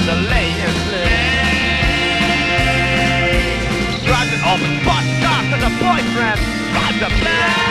to lay and sleep. Driving off his bus car to the boyfriend drives a bad.